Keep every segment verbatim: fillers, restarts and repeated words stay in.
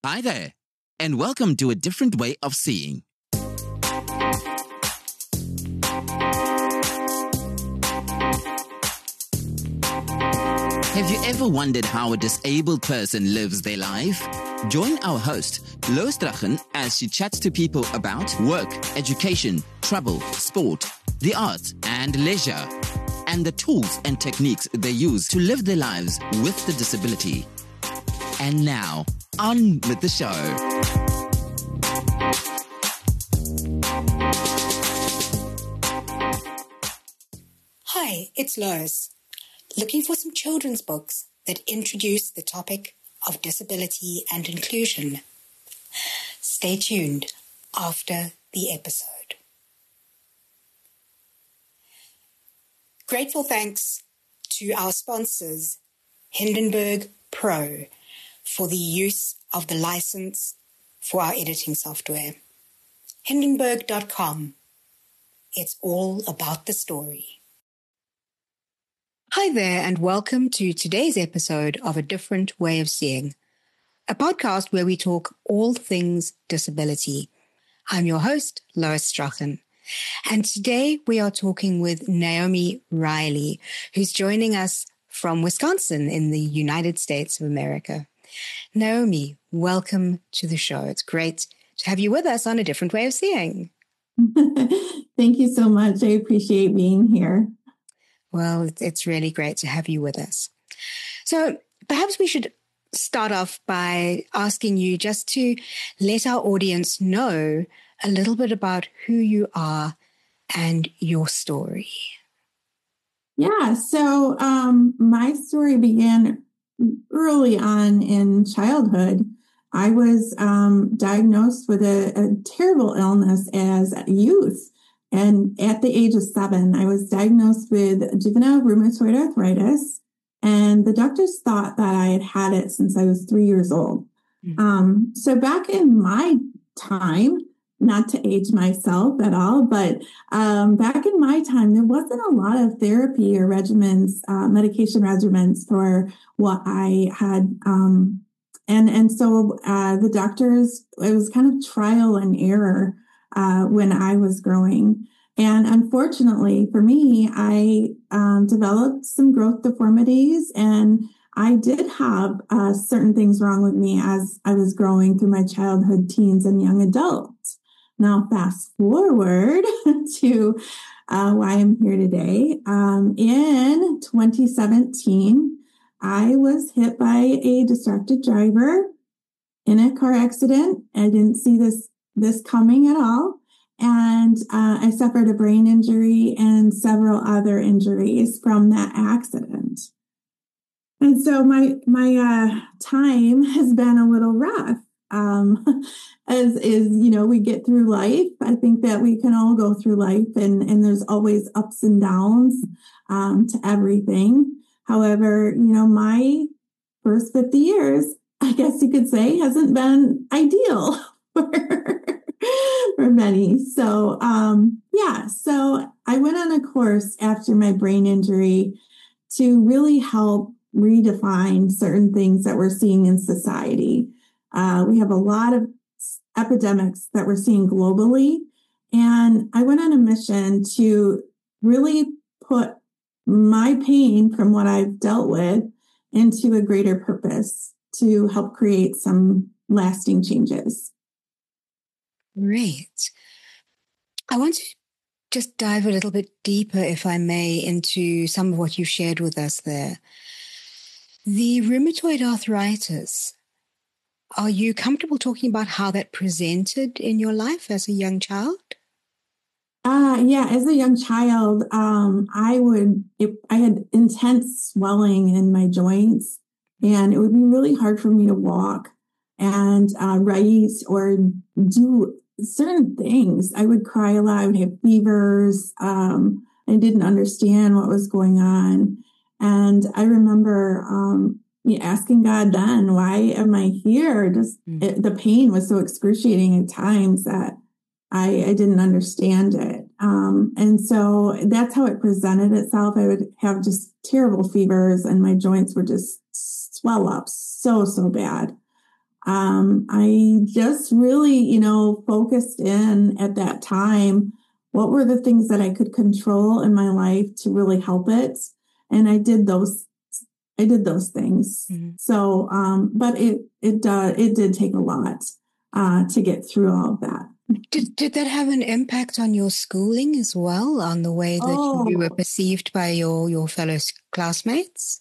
Hi there, and welcome to A Different Way of Seeing. Have you ever wondered how a disabled person lives their life? Join our host, Lois Drachen, as she chats to people about work, education, travel, sport, the arts, and leisure, and the tools and techniques they use to live their lives with the disability. And now, on with the show. Hi, it's Lois. Looking for some children's books that introduce the topic of disability and inclusion? Stay tuned after the episode. Grateful thanks to our sponsors, Hindenburg Pro, for the use of the license for our editing software. Hindenburg dot com. It's all about the story. Hi there, and welcome to today's episode of A Different Way of Seeing, a podcast where we talk all things disability. I'm your host, Lois Drachen, and today we are talking with Naomi Riley, who's joining us from Wisconsin in the United States of America. Naomi, welcome to the show. It's great to have you with us on A Different Way of Seeing. Thank you so much. I appreciate being here. Well, it's really great to have you with us. So perhaps we should start off by asking you just to let our audience know a little bit about who you are and your story. Yeah, so um, my story began early on in childhood. I was um, diagnosed with a, a terrible illness as a youth. And at the age of seven, I was diagnosed with juvenile rheumatoid arthritis. And the doctors thought that I had had it since I was three years old. Mm-hmm. Um, so back in my time, not to age myself at all, but um, back in my time, there wasn't a lot of therapy or regimens, uh, medication regimens for what I had. Um, and, and so uh, the doctors, it was kind of trial and error uh, when I was growing. And unfortunately for me, I um, developed some growth deformities, and I did have uh, certain things wrong with me as I was growing through my childhood, teens, and young adults. Now, fast forward to uh, why I'm here today. Um, in twenty seventeen, I was hit by a distracted driver in a car accident. I didn't see this, this coming at all. And uh, I suffered a brain injury and several other injuries from that accident. And so my my uh, time has been a little rough. Um, as is, you know, we get through life. I think that we can all go through life, and, and there's always ups and downs um, to everything. However, you know, my first fifty years, I guess you could say, hasn't been ideal for, for many. So, um, yeah, so I went on a course after my brain injury to really help redefine certain things that we're seeing in society. Uh, we have a lot of epidemics that we're seeing globally. And I went on a mission to really put my pain from what I've dealt with into a greater purpose to help create some lasting changes. Great. I want to just dive a little bit deeper, if I may, into some of what you shared with us there. The rheumatoid arthritis. Are you comfortable talking about how that presented in your life as a young child? Uh, yeah, as a young child, um, I would, it, I had intense swelling in my joints, and it would be really hard for me to walk and uh, write or do certain things. I would cry a lot. I would have fevers. Um, I didn't understand what was going on. And I remember um, asking God then, why am I here? Just mm. it, the pain was so excruciating at times that I, I didn't understand it. Um, and so that's how it presented itself. I would have just terrible fevers, and my joints would just swell up so, so bad. Um, I just really, you know, focused in at that time. What were the things that I could control in my life to really help it? And I did those, I did those things. Mm-hmm. So, um, but it, it, uh, it did take a lot, uh, to get through all of that. Did, did that have an impact on your schooling as well, on the way that oh, you were perceived by your, your fellow classmates?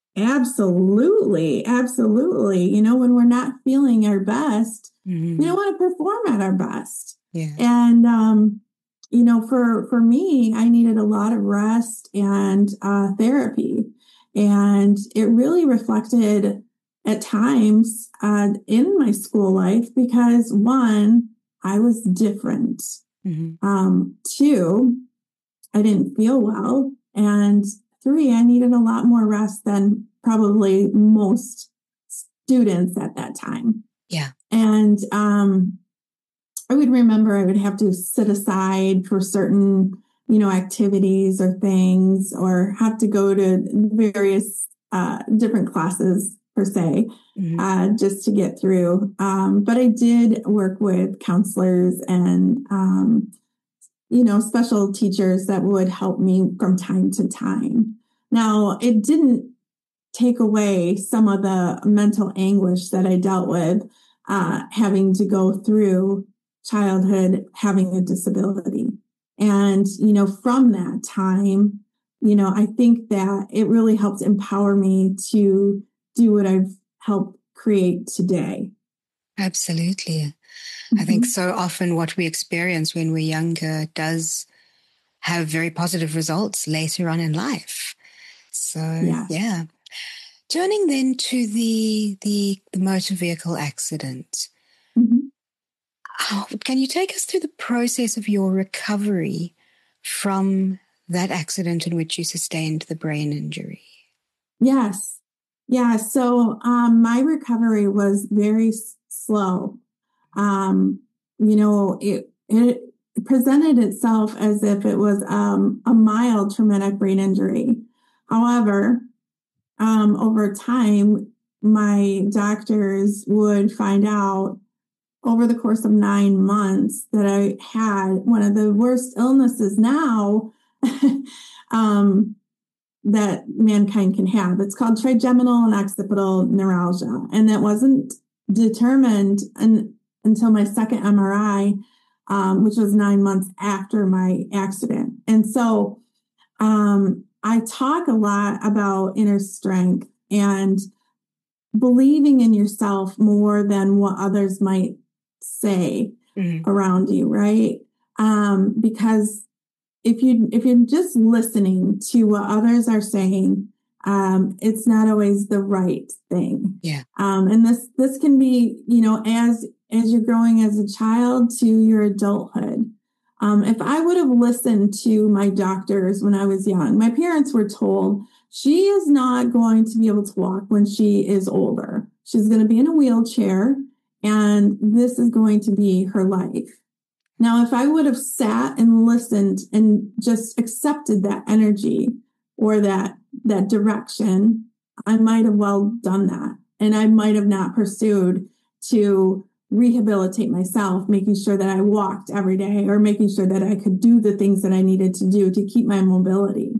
Absolutely. Absolutely. You know, when we're not feeling our best, mm-hmm. we don't want to perform at our best. Yeah. And, um, you know, for, for me, I needed a lot of rest and uh, therapy. And it really reflected at times uh, in my school life because, one, I was different. Mm-hmm. Um, two, I didn't feel well. And three, I needed a lot more rest than probably most students at that time. Yeah. And um, I would remember I would have to sit aside for certain, you know, activities or things, or have to go to various uh, different classes per se, mm-hmm. uh, just to get through. Um, but I did work with counselors and, um, you know, special teachers that would help me from time to time. Now, it didn't take away some of the mental anguish that I dealt with, uh, having to go through childhood, having a disability. And, you know, from that time, you know, I think that it really helped empower me to do what I've helped create today. Absolutely. Mm-hmm. I think so often what we experience when we're younger does have very positive results later on in life. So, yes. yeah. Turning then to the, the, the motor vehicle accident. Mm-hmm. How, can you take us through the process of your recovery from that accident in which you sustained the brain injury? Yes. Yeah. So um, my recovery was very s- slow. Um, you know, it, it presented itself as if it was um, a mild traumatic brain injury. However, um, over time, my doctors would find out over the course of nine months that I had one of the worst illnesses now um, that mankind can have. It's called trigeminal and occipital neuralgia. And that wasn't determined un- until my second M R I, um, which was nine months after my accident. And so um, I talk a lot about inner strength and believing in yourself more than what others might say mm-hmm. around you, right? Um, because if you if you're just listening to what others are saying, um, it's not always the right thing. Yeah. Um, and this this can be, you know, as as you're growing as a child to your adulthood. Um, if I would have listened to my doctors when I was young, my parents were told she is not going to be able to walk when she is older. She's going to be in a wheelchair, and this is going to be her life. Now, if I would have sat and listened and just accepted that energy or that, that direction, I might have well done that. And I might have not pursued to rehabilitate myself, making sure that I walked every day or making sure that I could do the things that I needed to do to keep my mobility.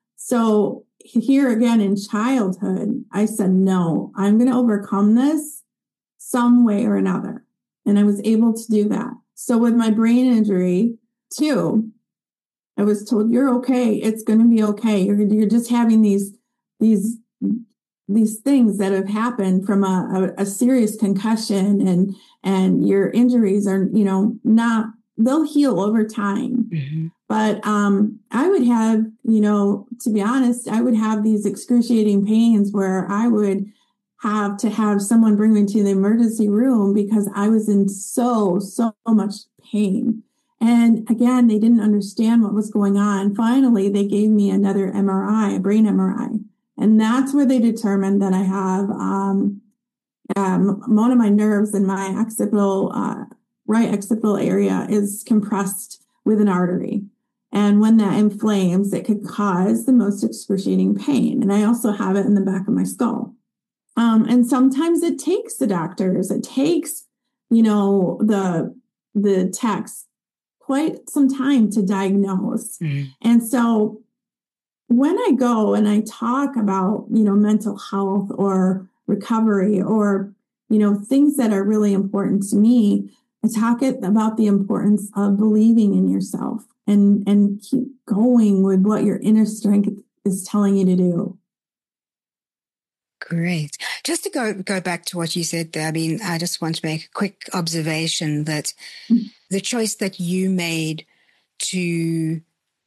So here again in childhood, I said, no, I'm going to overcome this some way or another. And I was able to do that. So with my brain injury too, I was told, you're okay. It's going to be okay. You're, you're just having these, these, these things that have happened from a, a, a serious concussion, and, and your injuries are, you know, not, they'll heal over time. Mm-hmm. But um, I would have, you know, to be honest, I would have these excruciating pains where I would have to have someone bring me to the emergency room because I was in so, so much pain. And again, they didn't understand what was going on. Finally, they gave me another M R I, a brain M R I. And that's where they determined that I have um, um, one of my nerves in my occipital, uh, right occipital area is compressed with an artery. And when that inflames, it could cause the most excruciating pain. And I also have it in the back of my skull. Um, and sometimes it takes the doctors, it takes, you know, the, the techs quite some time to diagnose. Mm-hmm. And so when I go and I talk about, you know, mental health or recovery or, you know, things that are really important to me, I talk it about the importance of believing in yourself and, and keep going with what your inner strength is telling you to do. Great. Just to go, go back to what you said there, I mean, I just want to make a quick observation that mm-hmm. the choice that you made to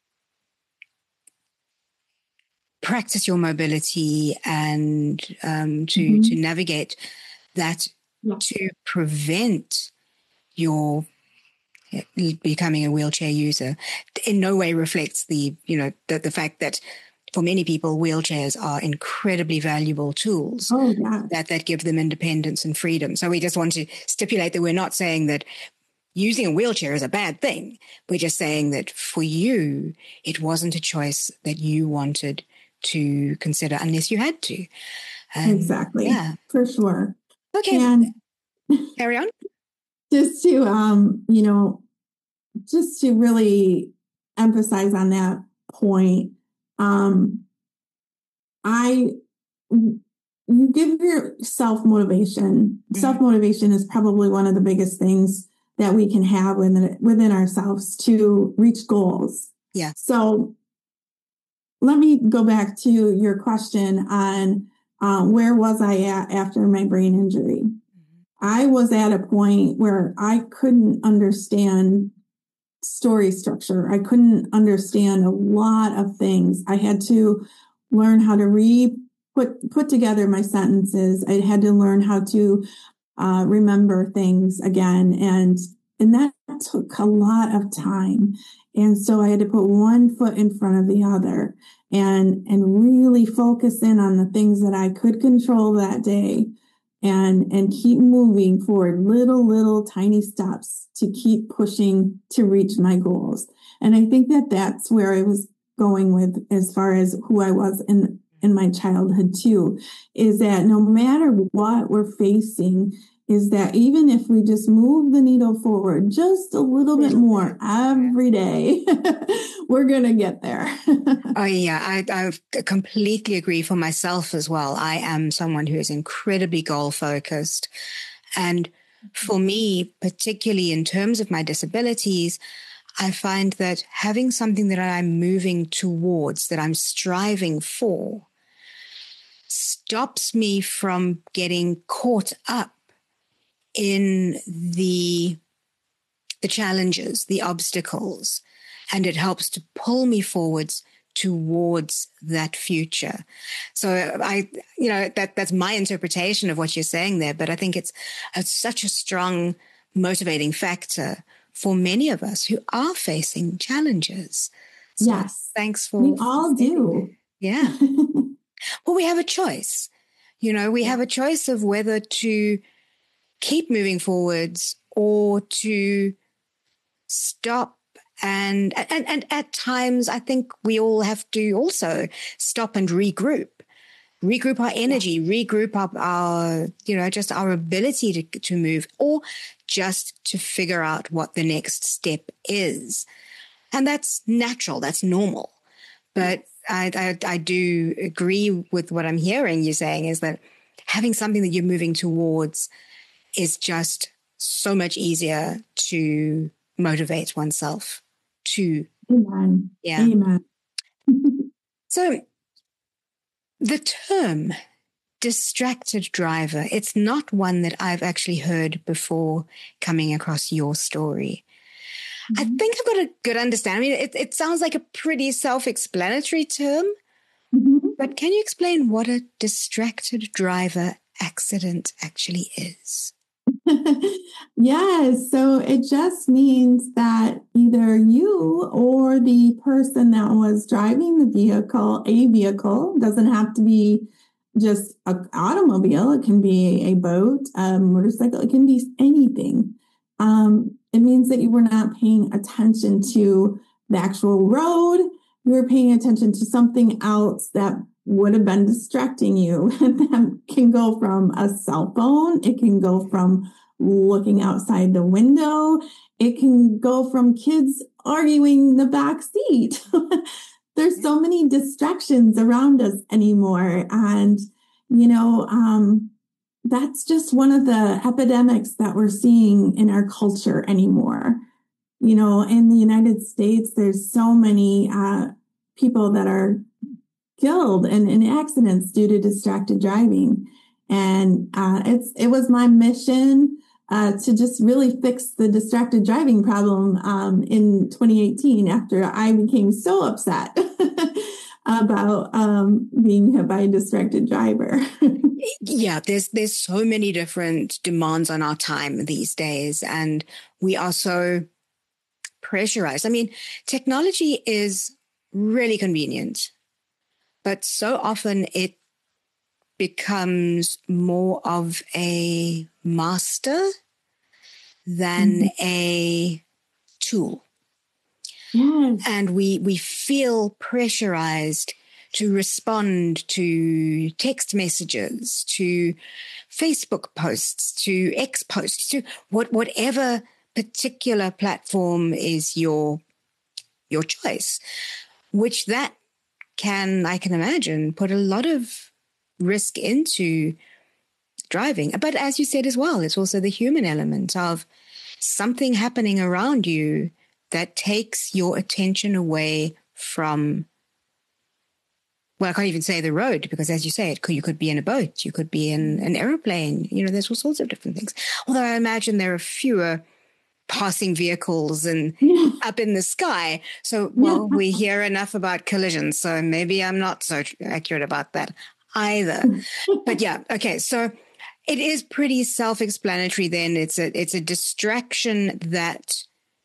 practice your mobility and um, to mm-hmm. to navigate that yeah. to prevent your becoming a wheelchair user in no way reflects the, you know, the, the fact that for many people, wheelchairs are incredibly valuable tools oh, yeah. that, that give them independence and freedom. So we just want to stipulate that we're not saying that using a wheelchair is a bad thing. We're just saying that for you, it wasn't a choice that you wanted to consider unless you had to. Um, exactly. Yeah. For sure. Okay. And carry on. Just to, um, you know, just to really emphasize on that point, um, I, you give yourself motivation. Mm-hmm. Self-motivation is probably one of the biggest things that we can have within, within ourselves to reach goals. Yeah. So let me go back to your question on um, where was I at after my brain injury? Mm-hmm. I was at a point where I couldn't understand story structure. I couldn't understand a lot of things. I had to learn how to re put put together my sentences. I had to learn how to uh, remember things again, and and that took a lot of time. And so I had to put one foot in front of the other and and really focus in on the things that I could control that day and and keep moving forward, little, little tiny steps to keep pushing to reach my goals. And I think that that's where I was going with as far as who I was in, in my childhood too, is that no matter what we're facing, is that even if we just move the needle forward just a little bit more every day, we're going to get there. Oh, yeah, I, I completely agree for myself as well. I am someone who is incredibly goal focused. And for me, particularly in terms of my disabilities, I find that having something that I'm moving towards, that I'm striving for, stops me from getting caught up in the the challenges, the obstacles, and it helps to pull me forwards towards that future. So I, you know, that that's my interpretation of what you're saying there, but I think it's, it's such a strong motivating factor for many of us who are facing challenges. So yes. Thanks for... We all do. Yeah. Well, we have a choice. You know, we yeah. have a choice of whether to keep moving forwards or to stop. And, and, and at times, I think we all have to also stop and regroup, regroup our energy, yeah. regroup up our, you know, just our ability to, to move, or just to figure out what the next step is. And that's natural. That's normal. But I, I, I do agree with what I'm hearing you saying, is that having something that you're moving towards is just so much easier to motivate oneself to. Amen. Yeah. Amen. So the term distracted driver, it's not one that I've actually heard before coming across your story. Mm-hmm. I think I've got a good understanding. I mean, it, it sounds like a pretty self-explanatory term, mm-hmm. but can you explain what a distracted driver accident actually is? Yes. So it just means that either you or the person that was driving the vehicle, a vehicle, doesn't have to be just an automobile. It can be a boat, a motorcycle. It can be anything. Um, it means that you were not paying attention to the actual road. You were paying attention to something else that would have been distracting you. That can go from a cell phone. It can go from looking outside the window. It can go from kids arguing in the back seat. There's so many distractions around us anymore. And, you know, um, that's just one of the epidemics that we're seeing in our culture anymore. You know, in the United States, there's so many uh, people that are killed in, in accidents due to distracted driving. And uh, it's it was my mission uh, to just really fix the distracted driving problem um, in twenty eighteen after I became so upset about um, being hit by a distracted driver. Yeah, there's there's so many different demands on our time these days, and we are so pressurized. I mean, technology is really convenient, but so often it becomes more of a master than mm-hmm. a tool. Yes. And we we feel pressurized to respond to text messages, to Facebook posts, to X posts, to what whatever particular platform is your your choice, which that can, I can imagine, put a lot of risk into driving. But as you said as well, it's also the human element of something happening around you that takes your attention away from, well, I can't even say the road, because as you say, it could, you could be in a boat, you could be in an airplane, you know, there's all sorts of different things. Although I imagine there are fewer passing vehicles and yeah. up in the sky. So, well, yeah. we hear enough about collisions, so maybe I'm not so accurate about that either. But yeah, okay. So it is pretty self-explanatory then. It's a, it's a distraction that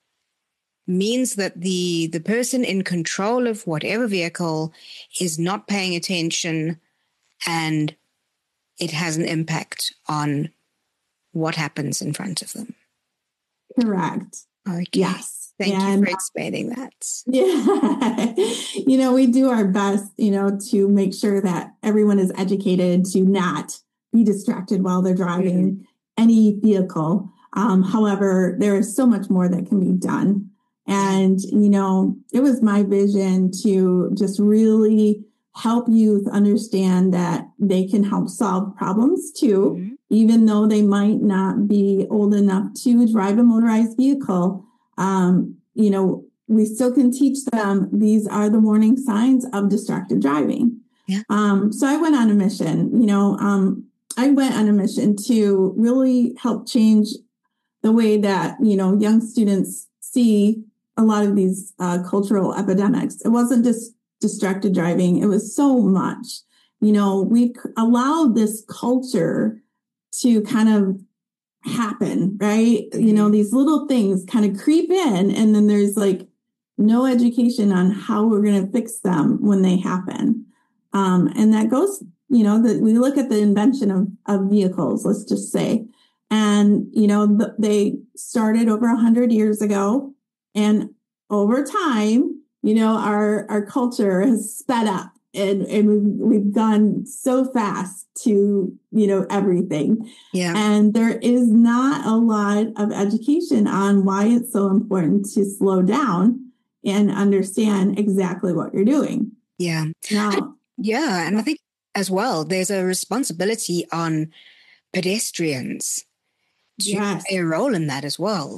means that the, the person in control of whatever vehicle is not paying attention, and it has an impact on what happens in front of them. Correct. Okay. Yes. Thank and, you for explaining that. Yeah. You know, we do our best, you know, to make sure that everyone is educated to not be distracted while they're driving mm-hmm. any vehicle. Um, however, there is so much more that can be done. And, you know, it was my vision to just really help youth understand that they can help solve problems too, mm-hmm. even though they might not be old enough to drive a motorized vehicle. Um, you know, we still can teach them these are the warning signs of distracted driving. Yeah. Um, so I went on a mission, you know, um, I went on a mission to really help change the way that, you know, young students see a lot of these uh, cultural epidemics. It wasn't just distracted driving. It was so much, you know, we've allowed this culture to kind of happen, right? You know, these little things kind of creep in, and then there's like no education on how we're going to fix them when they happen. Um, and that goes, you know, that we look at the invention of, of vehicles, let's just say, and, you know, the, they started over a hundred years ago, and over time, you know, our, our culture has sped up, and, and we've, we've gone so fast to, you know, everything. Yeah. And there is not a lot of education on why it's so important to slow down and understand exactly what you're doing. Yeah. Now, yeah. And I think as well, there's a responsibility on pedestrians to yes. play a role in that as well.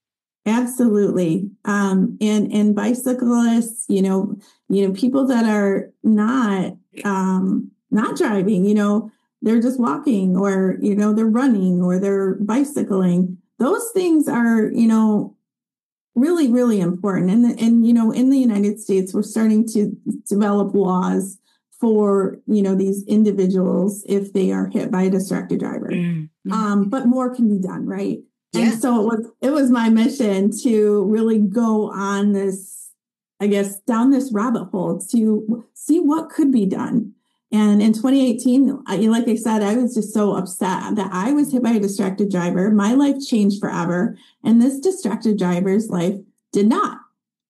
Absolutely. Um, and, and bicyclists, you know, you know, people that are not, um, not driving, you know, they're just walking, or, you know, they're running, or they're bicycling. Those things are, you know, really, really important. And, and, you know, in the United States, we're starting to develop laws for, you know, these individuals if they are hit by a distracted driver. Mm-hmm. Um, but more can be done, right? Yeah. And so it was, it was my mission to really go on this, I guess, down this rabbit hole to see what could be done. And in twenty eighteen, I, like I said, I was just so upset that I was hit by a distracted driver. My life changed forever. And this distracted driver's life did not.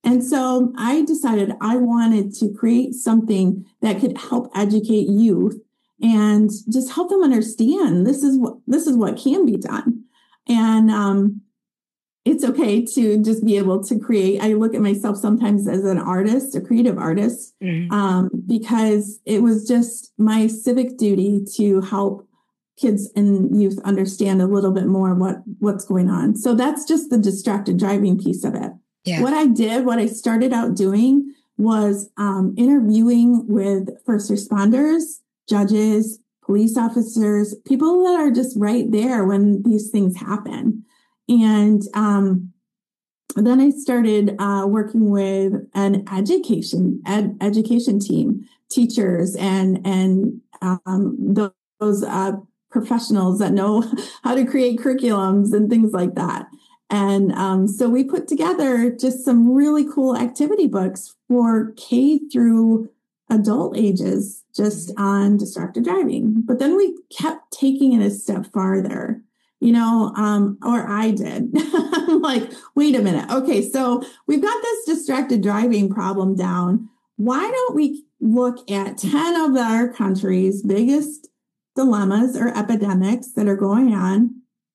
And so I decided I wanted to create something that could help educate youth and just help them understand this is what this is what can be done. And um, it's okay to just be able to create. I look at myself sometimes as an artist, a creative artist, mm-hmm. um, because it was just my civic duty to help kids and youth understand a little bit more what, what's going on. So that's just the distracted driving piece of it. Yeah. What I did, what I started out doing was um, interviewing with first responders, judges, police officers, people that are just right there when these things happen. And um, then I started uh, working with an education ed, education team, teachers, and and um, those, those uh, professionals that know how to create curriculums and things like that. And um, so we put together just some really cool activity books for K through adult ages, just on distracted driving. But then we kept taking it a step farther, you know, um, or I did. I'm like, wait a minute. Okay, so we've got this distracted driving problem down. Why don't we look at ten of our country's biggest dilemmas or epidemics that are going on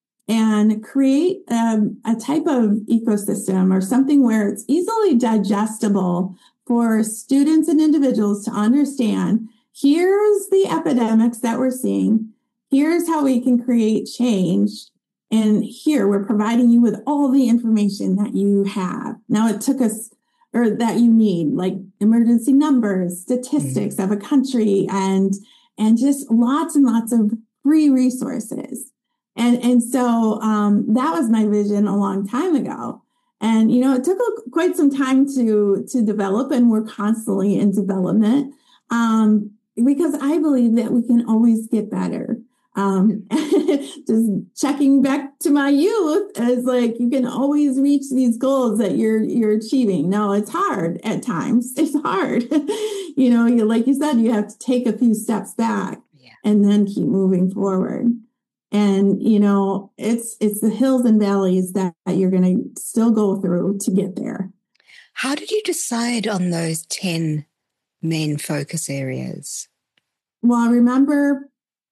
and create um, a type of ecosystem or something where it's easily digestible for students and individuals to understand, here's the epidemics that we're seeing, here's how we can create change, and here we're providing you with all the information that you have. Now it took us, or that you need, like emergency numbers, statistics mm-hmm. of a country, and and just lots and lots of free resources. And, and so um, that was my vision a long time ago. And, you know, it took a, quite some time to, to develop, and we're constantly in development um, because I believe that we can always get better. Um, just checking back to my youth as like, you can always reach these goals that you're, you're achieving. No, it's hard at times. It's hard. you know, you, like you said, you have to take a few steps back yeah. and then keep moving forward. And, you know, it's it's the hills and valleys that, that you're going to still go through to get there. How did you decide on those ten main focus areas? Well, I remember,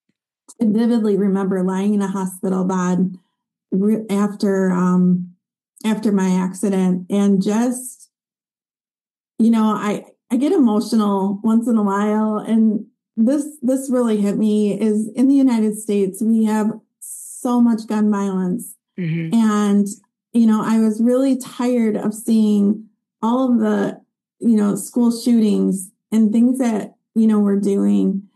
I vividly remember lying in a hospital bed after, um, after my accident, and just, you know, I, I get emotional once in a while, and This this really hit me is in the United States, we have so much gun violence. Mm-hmm. And, you know, I was really tired of seeing all of the, you know, school shootings and things that, you know, we're doing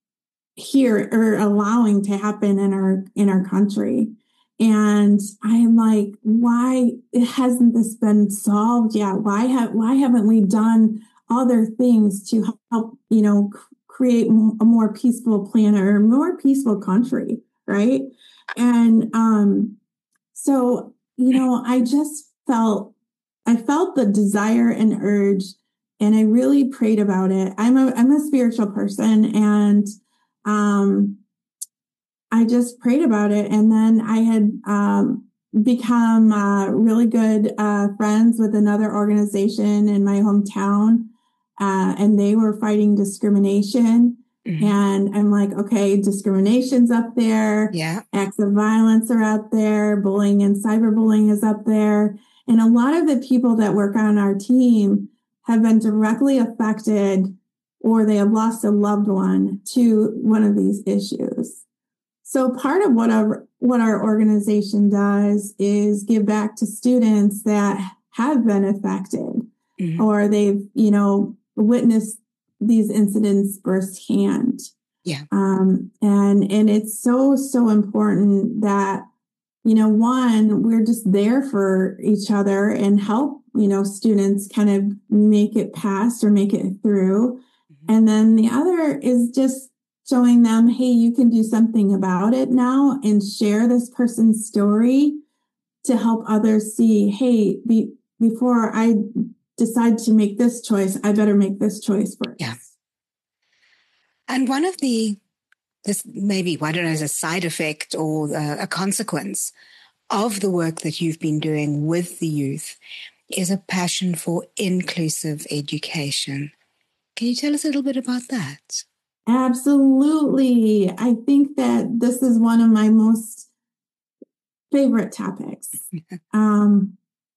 here or allowing to happen in our in our country. And I'm like, why hasn't this been solved yet? Why have why haven't we done other things to help, you know, create a more peaceful planet or a more peaceful country, right? And um, so, you know, I just felt, I felt the desire and urge, and I really prayed about it. I'm a, I'm a spiritual person, and um, I just prayed about it. And then I had um, become uh, really good uh, friends with another organization in my hometown. Uh, and they were fighting discrimination. Mm-hmm. And I'm like, okay, discrimination's up there. Yeah. Acts of violence are out there. Bullying and cyberbullying is up there. And a lot of the people that work on our team have been directly affected, or they have lost a loved one to one of these issues. So part of what our, what our organization does is give back to students that have been affected, mm-hmm. or they've, you know, witness these incidents firsthand. Yeah. Um, and, and it's so, so important that, you know, one, we're just there for each other and help, you know, students kind of make it past or make it through. Mm-hmm. And then the other is just showing them, hey, you can do something about it now, and share this person's story to help others see, hey, be, before I decide to make this choice, I better make this choice first. Yeah. And one of the, this maybe, I don't know, as a side effect or a consequence of the work that you've been doing with the youth is a passion for inclusive education. Can you tell us a little bit about that? Absolutely. I think that this is one of my most favorite topics um,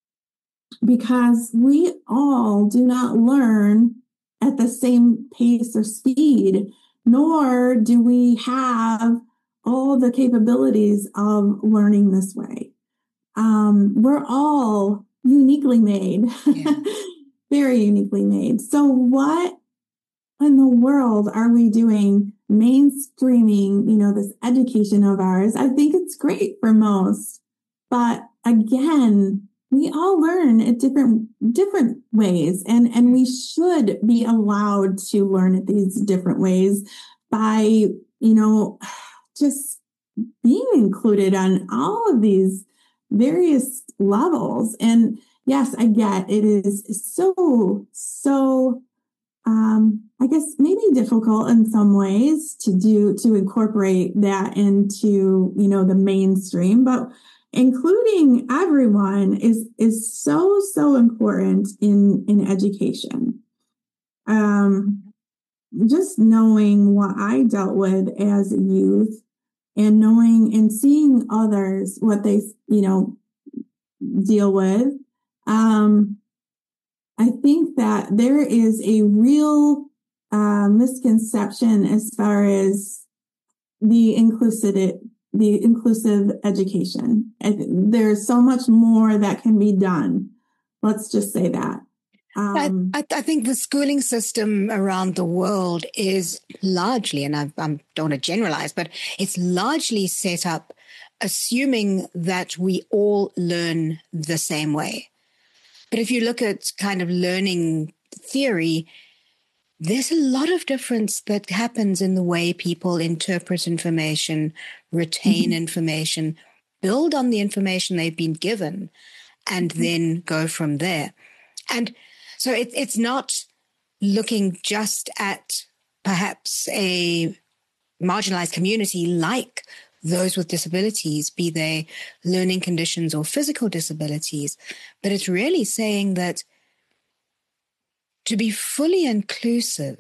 because we all do not learn at the same pace or speed, nor do we have all the capabilities of learning this way. Um, we're all uniquely made, yeah. Very uniquely made. So what in the world are we doing mainstreaming, you know, this education of ours? I think it's great for most, but again, we all learn at different different ways, and, and we should be allowed to learn at these different ways by, you know, just being included on all of these various levels. And yes, I get it is so, so, um, I guess maybe difficult in some ways to do, to incorporate that into, you know, the mainstream, but including everyone is, is so, so important in, in education. Um, just knowing what I dealt with as a youth and knowing and seeing others, what they, you know, deal with. Um, I think that there is a real uh, misconception as far as the inclusive, the inclusive education. There's so much more that can be done. Let's just say that. Um, I, I think the schooling system around the world is largely, and I, I don't want to generalize, but it's largely set up assuming that we all learn the same way. But if you look at kind of learning theory, there's a lot of difference that happens in the way people interpret information, retain mm-hmm. information, build on the information they've been given, and mm-hmm. then go from there. And so it, it's not looking just at perhaps a marginalized community like those with disabilities, be they learning conditions or physical disabilities, but it's really saying that to be fully inclusive,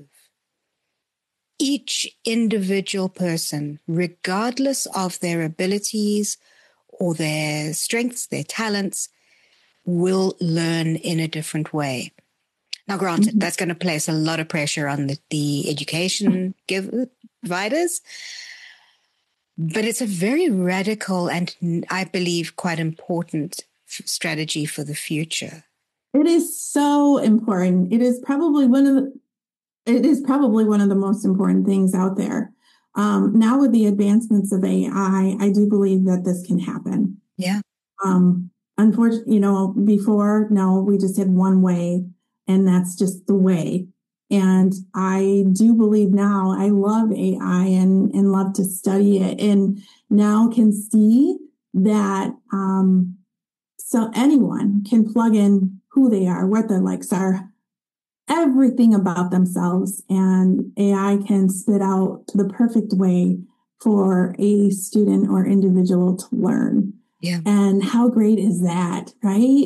each individual person, regardless of their abilities or their strengths, their talents, will learn in a different way. Now, granted, mm-hmm. that's going to place a lot of pressure on the, the education give, providers, but it's a very radical and, I believe, quite important f- strategy for the future. It is so important. It is probably one of the, it is probably one of the most important things out there. Um, now with the advancements of A I, I do believe that this can happen. Yeah. Um, unfortunately, you know, before, no, we just had one way, and that's just the way. And I do believe now, I love A I and, and love to study it, and now can see that um, so anyone can plug in who they are, what their likes are, everything about themselves, and A I can spit out the perfect way for a student or individual to learn. Yeah. And how great is that, right?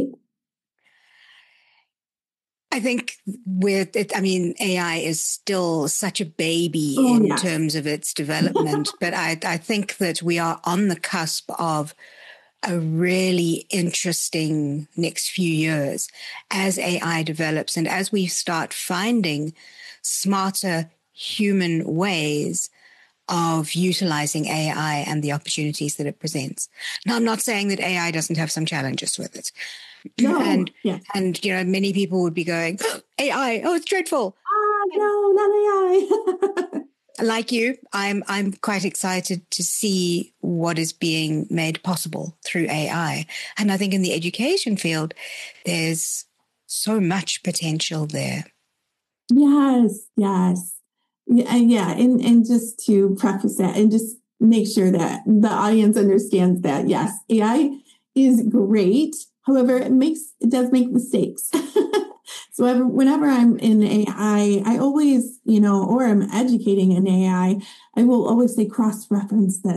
I think with it, I mean, A I is still such a baby oh, in yes. terms of its development, but I, I think that we are on the cusp of a really interesting next few years as A I develops and as we start finding smarter human ways of utilizing A I and the opportunities that it presents. Now, I'm not saying that A I doesn't have some challenges with it. No, and, yeah. and, you know, many people would be going, oh, A I, oh, it's dreadful. Ah, no, not A I. Like you, I'm I'm quite excited to see what is being made possible through A I. And I think in the education field, there's so much potential there. Yes, yes. Yeah, yeah. And, and just to preface that and just make sure that the audience understands that, yes, A I is great. However, it makes it does make mistakes. So ever, whenever I'm in A I, I always, you know, or I'm educating in A I, I will always say cross-reference this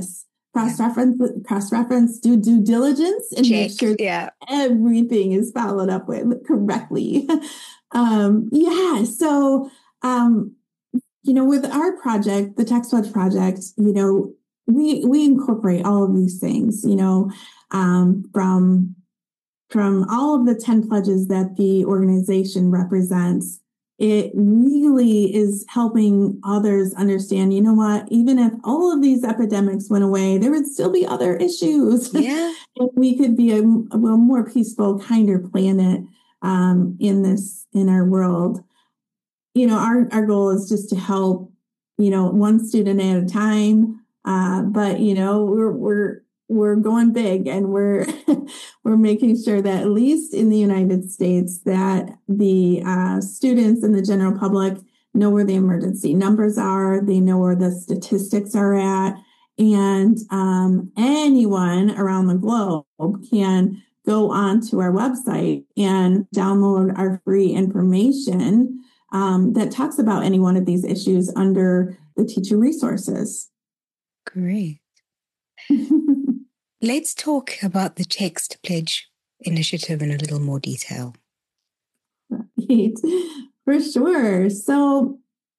cross-reference, cross-reference, do due diligence, and Check. make sure yeah. everything is followed up with correctly. um, yeah. So, um, you know, with our project, the Text Pledge Project, you know, we we incorporate all of these things, you know, um, from from all of the ten pledges that the organization represents. It really is helping others understand, you know what, even if all of these epidemics went away, there would still be other issues. Yeah. And we could be a, a more peaceful, kinder planet um, in this, in our world. You know, our, our goal is just to help, you know, one student at a time. Uh, but, you know, we're, we're, we're going big, and we're we're making sure that at least in the United States that the uh, students and the general public know where the emergency numbers are, they know where the statistics are at, and um, anyone around the globe can go onto our website and download our free information um, that talks about any one of these issues under the teacher resources. Great. Let's talk about the Text Pledge initiative in a little more detail. Right. For sure. So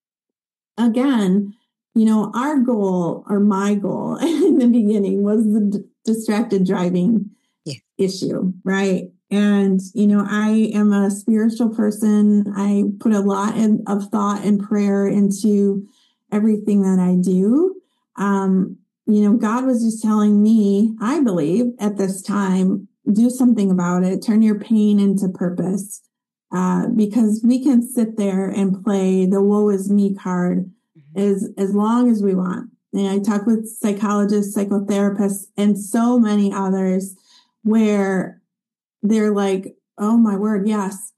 again, you know, our goal, or my goal in the beginning, was the d- distracted driving yeah. issue, right? And, you know, I am a spiritual person. I put a lot in, of thought and prayer into everything that I do. Um, You know, God was just telling me, I believe at this time, do something about it, turn your pain into purpose, uh, because we can sit there and play the woe is me card mm-hmm. as, as long as we want. And I talk with psychologists, psychotherapists, and so many others where they're like, oh my word, yes.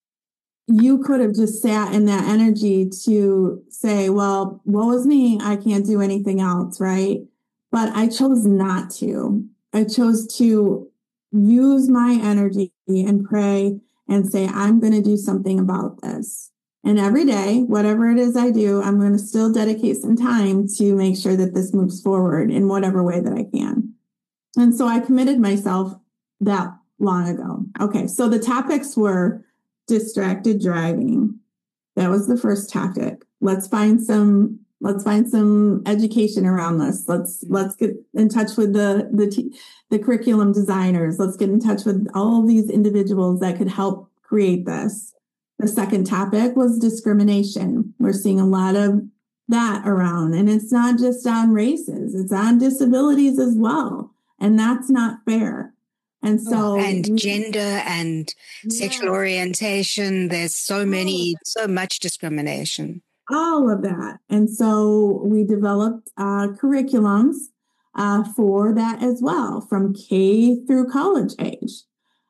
You could have just sat in that energy to say, well, woe is me, I can't do anything else, right? But I chose not to. I chose to use my energy and pray and say, I'm going to do something about this. And every day, whatever it is I do, I'm going to still dedicate some time to make sure that this moves forward in whatever way that I can. And so I committed myself that long ago. Okay, so the topics were distracted driving. That was the first topic. Let's find some Let's find some education around this. Let's let's get in touch with the the t- the curriculum designers. Let's get in touch with all of these individuals that could help create this. The second topic was discrimination. We're seeing a lot of that around, and it's not just on races; it's on disabilities as well, and that's not fair. And so, oh, and we, gender and yeah. sexual orientation. There's so many, so much discrimination. All of that. And so we developed uh, curriculums uh, for that as well, from K through college age.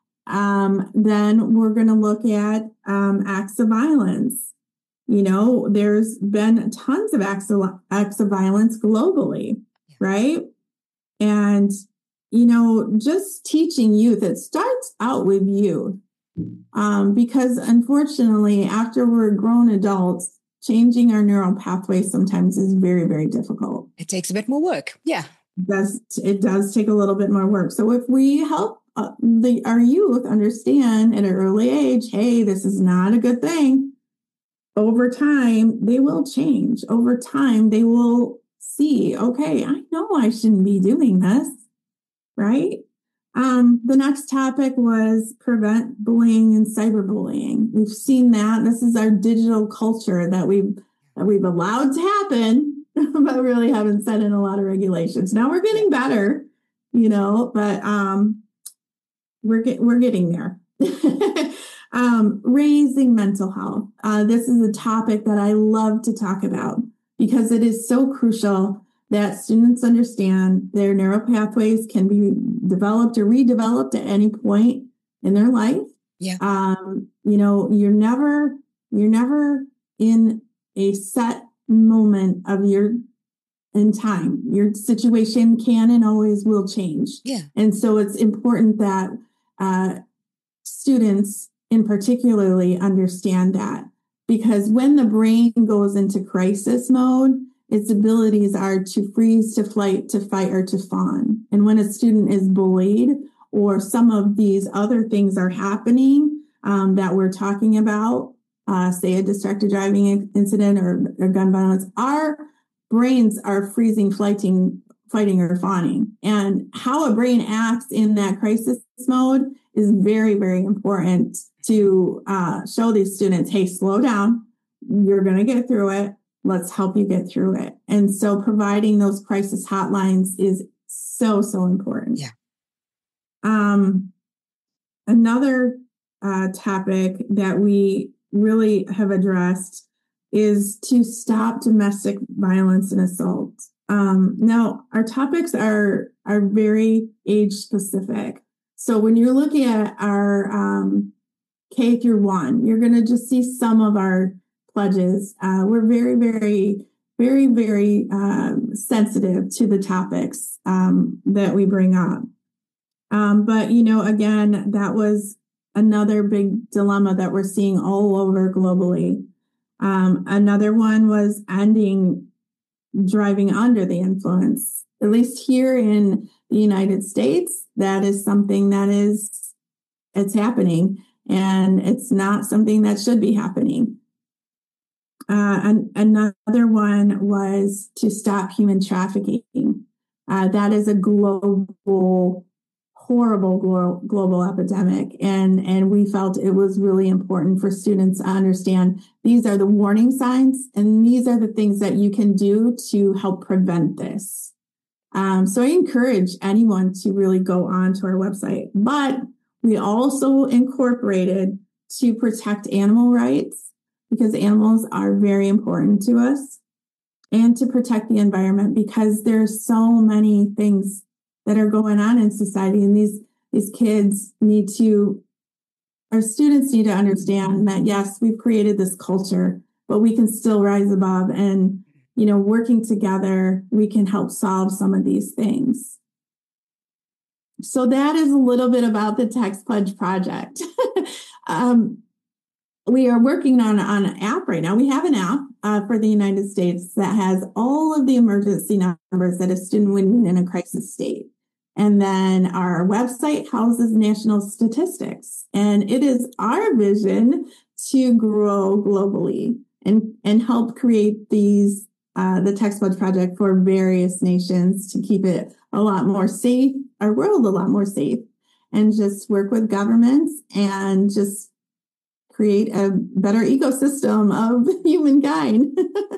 Um, then we're going to look at um, acts of violence. You know, there's been tons of acts of, acts of violence globally, yeah. right? And, you know, just teaching youth, it starts out with youth. Um, because unfortunately, after we're grown adults, changing our neural pathways sometimes is very, very difficult. It takes a bit more work. Yeah. It does, it does take a little bit more work. So if we help uh, the our youth understand at an early age, hey, this is not a good thing, over time, they will change. Over time, they will see, okay, I know I shouldn't be doing this, right? Um, the next topic was prevent bullying and cyberbullying. We've seen that. This is our digital culture that we've that we've allowed to happen, but really haven't set in a lot of regulations. Now we're getting better, you know, but um, we're get, we're getting there. um, raising mental health. Uh, this is a topic that I love to talk about because it is so crucial that students understand their neural pathways can be developed or redeveloped at any point in their life. Yeah. Um, you know, you're never, you're never in a set moment of your in time. Your situation can and always will change. Yeah. And so it's important that uh, students in particularly understand that, because when the brain goes into crisis mode, its abilities are to freeze, to flight, to fight, or to fawn. And when a student is bullied or some of these other things are happening um, that we're talking about, uh, say a distracted driving incident or, or gun violence, our brains are freezing, flighting, fighting, or fawning. And how a brain acts in that crisis mode is very, very important to uh, show these students, hey, slow down. You're going to get through it. Let's help you get through it. And so providing those crisis hotlines is so, so important. Yeah. Um, another uh, topic that we really have addressed is to stop domestic violence and assault. Um, now, our topics are, are very age specific. So when you're looking at our um, K through one, you're going to just see some of our pledges. Uh, we're very, very, very, very um, sensitive to the topics um, that we bring up. Um, but, you know, again, that was another big dilemma that we're seeing all over globally. Um, another one was ending driving under the influence. At least here in the United States, that is something that is, it's happening, and it's not something that should be happening. Uh, and another one was to stop human trafficking. Uh, that is a global, horrible glo- global epidemic. And, and we felt it was really important for students to understand these are the warning signs, and these are the things that you can do to help prevent this. Um, so I encourage anyone to really go on to our website. But we also incorporated to protect animal rights, because animals are very important to us, and to protect the environment, because there's so many things that are going on in society. And these, these kids need to, our students need to understand that, yes, we've created this culture, but we can still rise above, and, you know, working together, we can help solve some of these things. So that is a little bit about the Text Pledge Project. um, We are working on, on an app right now. We have an app uh, for the United States that has all of the emergency numbers that a student would need in a crisis state. And then our website houses national statistics. And it is our vision to grow globally and, and help create these, uh, the Text Pledge Project for various nations to keep it a lot more safe, our world a lot more safe, and just work with governments and just create a better ecosystem of humankind.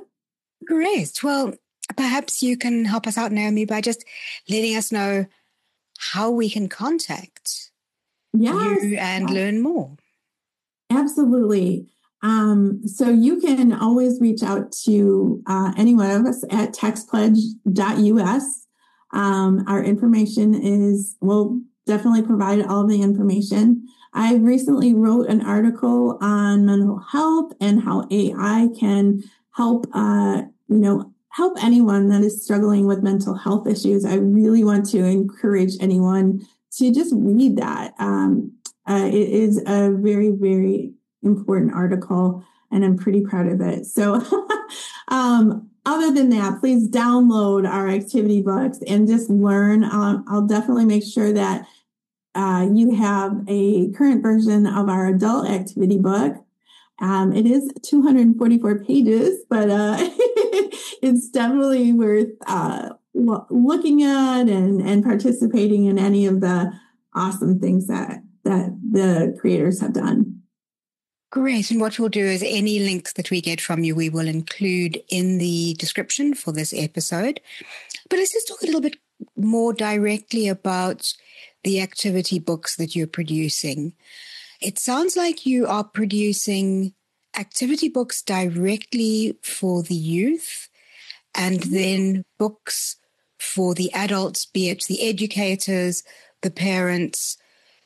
Great. Well, perhaps you can help us out, Naomi, by just letting us know how we can contact yes, you and yes. learn more. Absolutely. Um, so you can always reach out to uh, any one of us at text pledge dot U S. Um, our information is, we'll definitely provide all the information. I recently wrote an article on mental health and how A I can help, uh, you know, help anyone that is struggling with mental health issues. I really want to encourage anyone to just read that. Um, uh, it is a very, very important article, and I'm pretty proud of it. So, um, other than that, please download our activity books and just learn. Um, I'll definitely make sure that Uh, you have a current version of our adult activity book. Um, it is two hundred forty-four pages, but uh, it's definitely worth uh, lo- looking at and, and participating in any of the awesome things that, that the creators have done. Great. And what we'll do is any links that we get from you, we will include in the description for this episode. But let's just talk a little bit more directly about the activity books that you're producing. It sounds like you are producing activity books directly for the youth, and then books for the adults, be it the educators, the parents,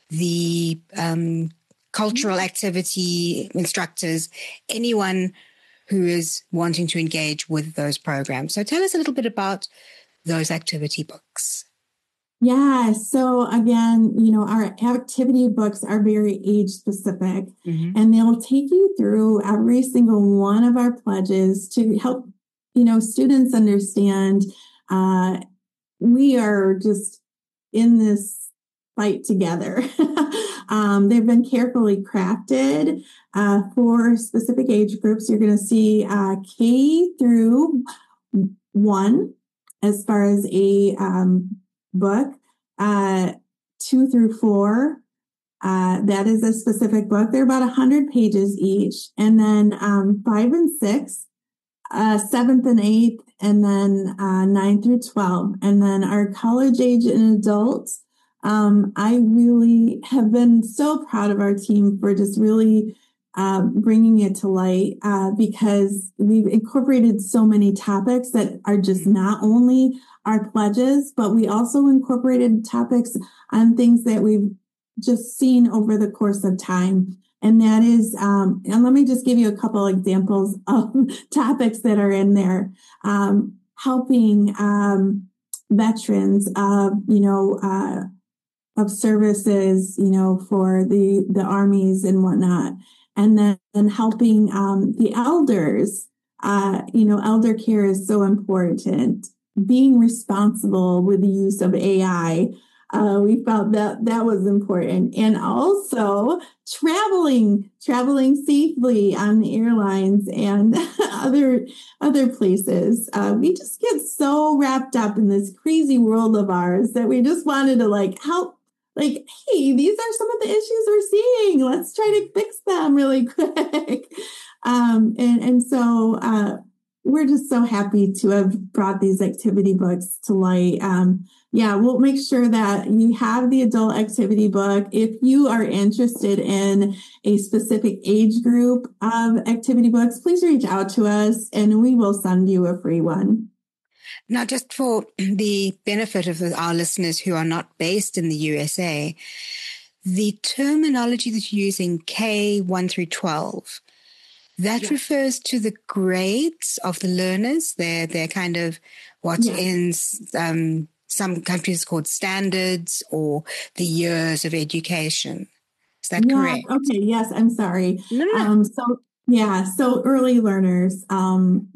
the um, cultural activity instructors, anyone who is wanting to engage with those programs. So tell us a little bit about those activity books. Yeah. So again, you know, our activity books are very age specific, mm-hmm. and they'll take you through every single one of our pledges to help you know, students understand uh, we are just in this fight together. um, they've been carefully crafted uh, for specific age groups. You're going to see uh, K through one as far as a um, book, uh, two through four. Uh, that is a specific book. They're about one hundred pages each. And then um, five and six, uh, seventh and eighth, and then uh, nine through twelve. And then our college age and adults. Um, I really have been so proud of our team for just really uh, bringing it to light uh, because we've incorporated so many topics that are just not only our pledges, but we also incorporated topics on things that we've just seen over the course of time. And that is, um, and let me just give you a couple examples of topics that are in there. Um, helping um, veterans, uh, you know, uh, of services, you know, for the, the armies and whatnot. And then and helping um, the elders, uh, you know, elder care is so important. Being responsible with the use of A I. Uh, we felt that that was important. And also traveling, traveling safely on the airlines and other, other places. Uh, we just get so wrapped up in this crazy world of ours that we just wanted to like help, like, hey, these are some of the issues we're seeing. Let's try to fix them really quick. um, and, and so, uh, we're just so happy to have brought these activity books to light. Um, yeah, we'll make sure that you have the adult activity book. If you are interested in a specific age group of activity books, please reach out to us and we will send you a free one. Now, just for the benefit of our listeners who are not based in the U S A, the terminology that you're using, K one through twelve, that yes. refers to the grades of the learners. They're, they're kind of what yes. in um, some countries called standards or the years of education. Is that yeah, correct? Okay. Yes. I'm sorry. No, no, no. Um, so yeah. So early learners, um,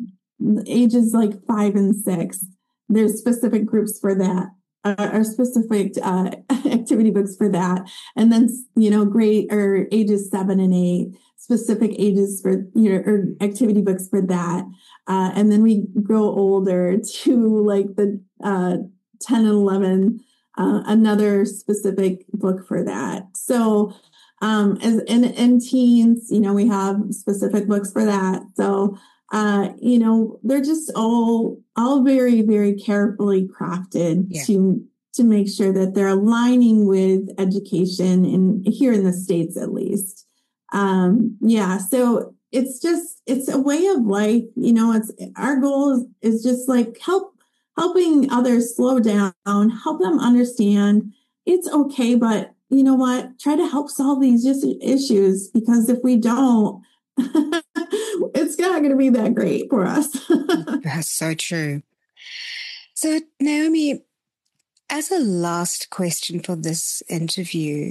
ages like five and six, there's specific groups for that. Uh, or specific uh, activity books for that. And then, you know, grade or ages seven and eight, specific ages for, you know, or activity books for that. Uh, and then we grow older to like the uh, ten and eleven, uh, another specific book for that. So um, as in, in teens, you know, we have specific books for that. So Uh, you know, they're just all all very, very carefully crafted yeah. to to make sure that they're aligning with education in here in the States, at least. Um, yeah, so it's just it's a way of life. You know, it's our goal is, is just like help helping others slow down, help them understand it's okay, but you know what? Try to help solve these just issues because if we don't. It's not going to be that great for us. That's so true. So, Naomi, as a last question for this interview,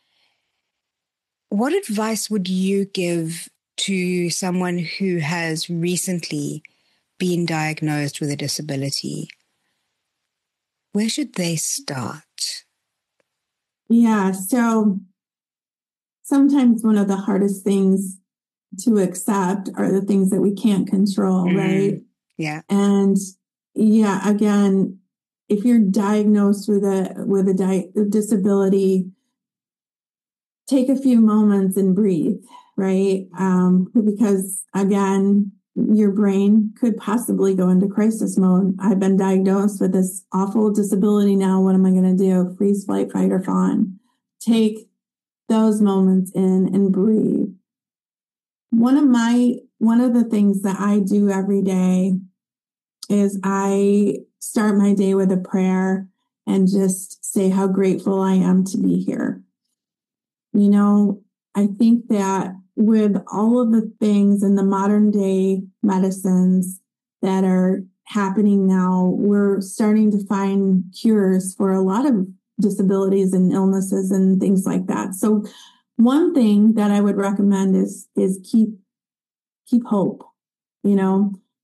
what advice would you give to someone who has recently been diagnosed with a disability? Where should they start? Yeah, so sometimes one of the hardest things to accept are the things that we can't control, mm, right? Yeah. And yeah, again, if you're diagnosed with a with a di- disability, take a few moments and breathe, right? Um, because again, your brain could possibly go into crisis mode. I've been diagnosed with this awful disability now. What am I going to do? Freeze, flight, fight, or fawn. Take those moments in and breathe. One of my, one of the things that I do every day is I start my day with a prayer and just say how grateful I am to be here. You know, I think that with all of the things in the modern day medicines that are happening now, we're starting to find cures for a lot of disabilities and illnesses and things like that. So one thing that I would recommend is, is keep, keep hope, you know,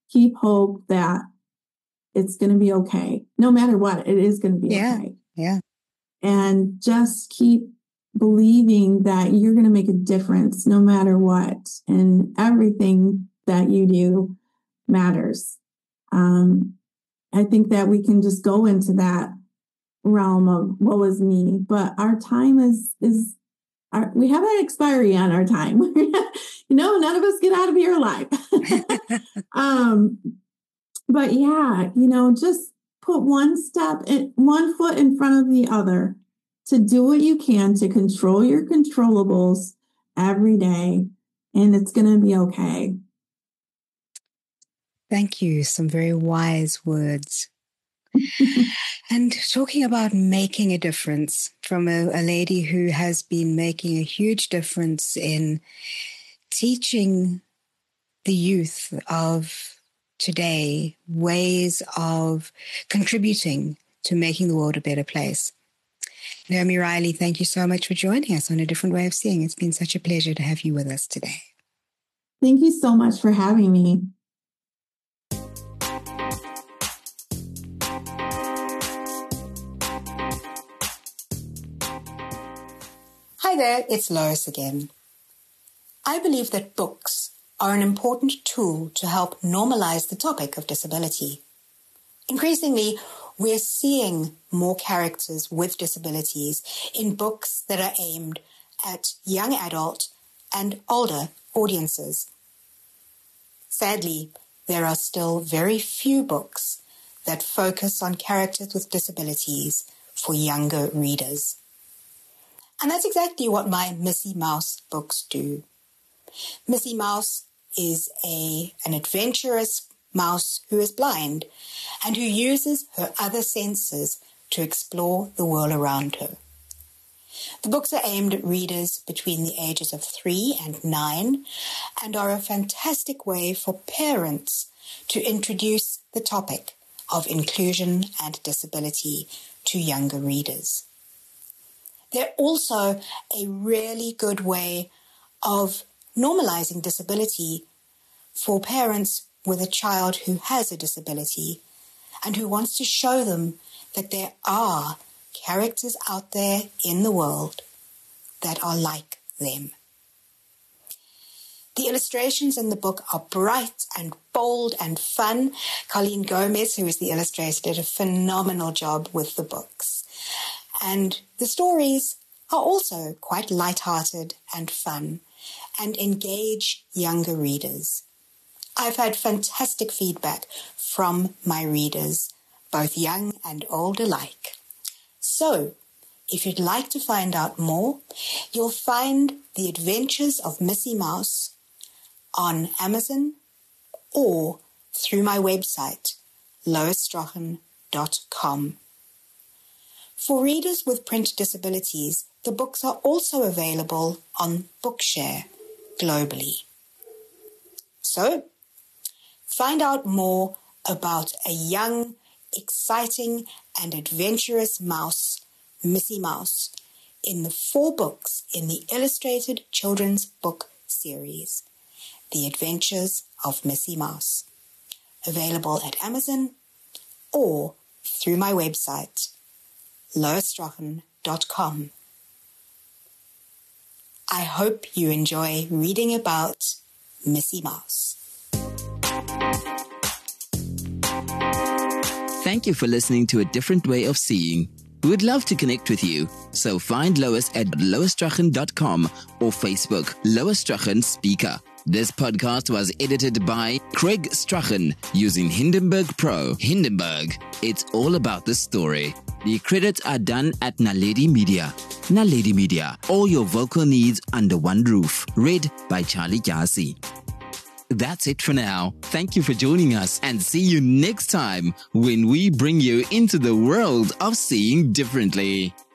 keep hope that it's going to be okay. No matter what, it is going to be yeah, okay. Yeah. And just keep believing that you're going to make a difference no matter what. And everything that you do matters. Um, I think that we can just go into that realm of what was me, but our time is, is our, we have an expiry on our time. You know, none of us get out of here alive. um, but yeah, you know, just put one step, in, one foot in front of the other to do what you can to control your controllables every day. And it's going to be okay. Thank you. Some very wise words. And talking about making a difference from a, a lady who has been making a huge difference in teaching the youth of today ways of contributing to making the world a better place. Naomi Riley, thank you so much for joining us on A Different Way of Seeing. It's been such a pleasure to have you with us today. Thank you so much for having me. Hi there, it's Lois again. I believe that books are an important tool to help normalize the topic of disability. Increasingly, we're seeing more characters with disabilities in books that are aimed at young adult and older audiences. Sadly, there are still very few books that focus on characters with disabilities for younger readers. And that's exactly what my Missy Mouse books do. Missy Mouse is a, an adventurous mouse who is blind and who uses her other senses to explore the world around her. The books are aimed at readers between the ages of three and nine and are a fantastic way for parents to introduce the topic of inclusion and disability to younger readers. They're also a really good way of normalizing disability for parents with a child who has a disability and who wants to show them that there are characters out there in the world that are like them. The illustrations in the book are bright and bold and fun. Colleen Gomez, who is the illustrator, did a phenomenal job with the books. And the stories are also quite light-hearted and fun and engage younger readers. I've had fantastic feedback from my readers, both young and old alike. So, if you'd like to find out more, you'll find The Adventures of Missy Mouse on Amazon or through my website, lois strachan dot com. For readers with print disabilities, the books are also available on Bookshare globally. So, find out more about a young, exciting, and adventurous mouse, Missy Mouse, in the four books in the Illustrated Children's Book series, The Adventures of Missy Mouse, available at Amazon or through my website, lois strachan dot com. I hope you enjoy reading about Missy Mouse. Thank you for listening to A Different Way of Seeing. We would love to connect with you, so find Lois at lois strachan dot com or Facebook, Lois Strachan Speaker. This podcast was edited by Craig Strachan using Hindenburg Pro. Hindenburg, it's all about the story. The credits are done at Naledi Media. Naledi Media, all your vocal needs under one roof. Read by Charlie Gyasi. That's it for now. Thank you for joining us and see you next time when we bring you into the world of seeing differently.